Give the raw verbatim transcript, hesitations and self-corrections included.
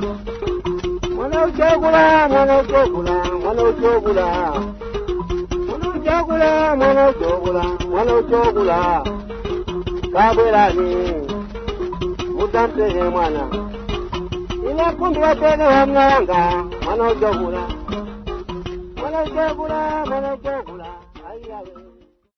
Mwana uchogula, mwana uchogula, mwana uchogula. Mwana uchogula, mwana uchogula, mwana uchogula. Kabwelani, mutampehe mwana. Ila kumbwa tene wa mnanga, mwana uchogula. Mwana uchogula, mwana uchogula. Ayawe.